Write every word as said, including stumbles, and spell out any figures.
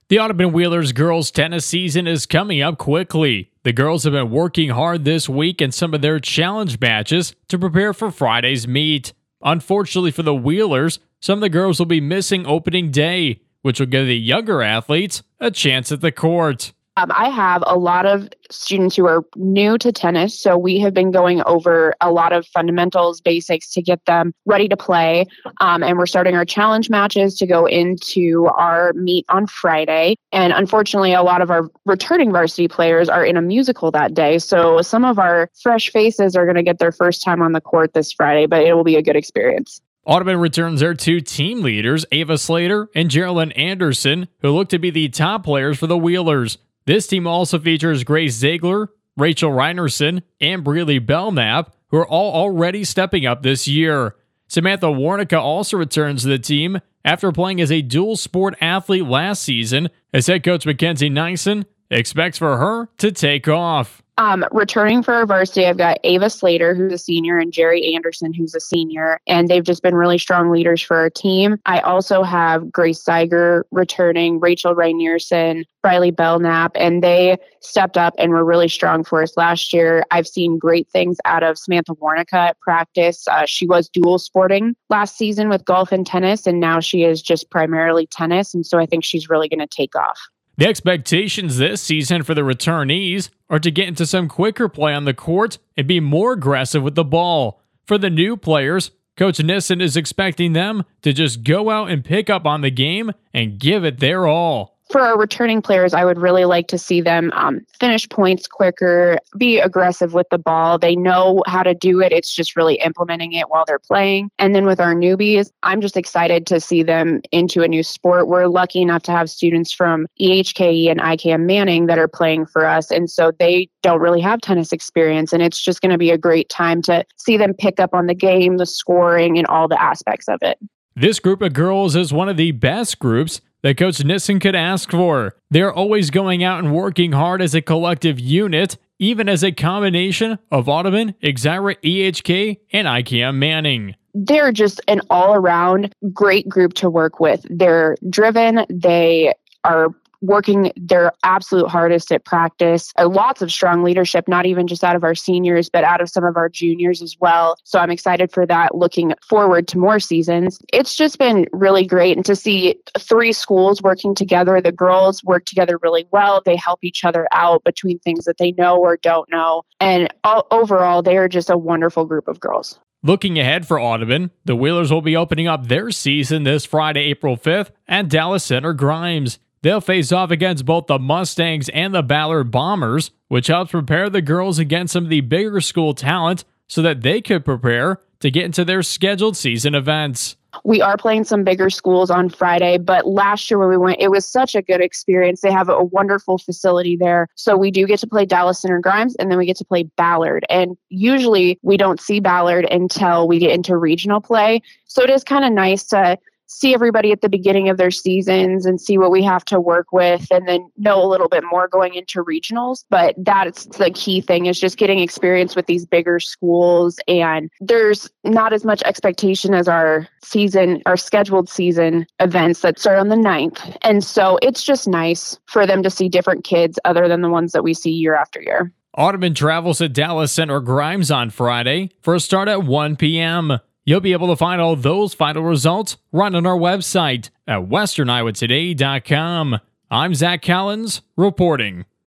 The Audubon Wheelers girls tennis season is coming up quickly. The girls have been working hard this week in some of their challenge matches to prepare for Friday's meet. Unfortunately for the Wheelers, some of the girls will be missing opening day, which will give the younger athletes a chance at the court. Um, I have a lot of students who are new to tennis, so we have been going over a lot of fundamentals, basics to get them ready to play. Um, and we're starting our challenge matches to go into our meet on Friday. And unfortunately, a lot of our returning varsity players are in a musical that day. So some of our fresh faces are going to get their first time on the court this Friday, but it will be a good experience. Audubon returns their two team leaders, Ava Slater and Geraldine Anderson, who look to be the top players for the Wheelers. This team also features Grace Ziegler, Rachel Reinerson, and Breely Belknap, who are all already stepping up this year. Samantha Warnica also returns to the team after playing as a dual sport athlete last season, as head coach Mackenzie Nyson expects for her to take off. Um, returning for our varsity, I've got Ava Slater, who's a senior, and Jerry Anderson, who's a senior, and they've just been really strong leaders for our team. I also have Grace Zeiger returning, Rachel Reinerson, Breely Belknap, and they stepped up and were really strong for us last year. I've seen great things out of Samantha Warnica at practice. Uh, she was dual sporting last season with golf and tennis, and now she is just primarily tennis, and so I think she's really going to take off. The expectations this season for the returnees are to get into some quicker play on the court and be more aggressive with the ball. For the new players, Coach Nissen is expecting them to just go out and pick up on the game and give it their all. For our returning players, I would really like to see them um, finish points quicker, be aggressive with the ball. They know how to do it. It's just really implementing it while they're playing. And then with our newbies, I'm just excited to see them into a new sport. We're lucky enough to have students from E H K E and I C A M Manning that are playing for us. And so they don't really have tennis experience. And it's just going to be a great time to see them pick up on the game, the scoring, and all the aspects of it. This group of girls is one of the best groups that Coach Nissen could ask for. They're always going out and working hard as a collective unit, even as a combination of Audubon, Exira, E H K, and I C A M Manning. They're just an all-around great group to work with. They're driven. They are working their absolute hardest at practice. Uh, lots of strong leadership, not even just out of our seniors, but out of some of our juniors as well. So I'm excited for that, looking forward to more seasons. It's just been really great. And to see three schools working together, the girls work together really well. They help each other out between things that they know or don't know. And all, overall, they are just a wonderful group of girls. Looking ahead for Audubon, the Wheelers will be opening up their season this Friday, April fifth at Dallas Center Grimes. They'll face off against both the Mustangs and the Ballard Bombers, which helps prepare the girls against some of the bigger school talent so that they could prepare to get into their scheduled season events. We are playing some bigger schools on Friday, but last year when we went, it was such a good experience. They have a wonderful facility there. So we do get to play Dallas Center Grimes, and then we get to play Ballard. And usually we don't see Ballard until we get into regional play. So it is kind of nice to see everybody at the beginning of their seasons and see what we have to work with, and then know a little bit more going into regionals. But that's the key thing, is just getting experience with these bigger schools. And there's not as much expectation as our season, our scheduled season events that start on the ninth. And so it's just nice for them to see different kids other than the ones that we see year after year. Audubon travels to Dallas Center Grimes on Friday for a start at one p.m. You'll be able to find all those final results right on our website at western iowa today dot com. I'm Zach Collins reporting.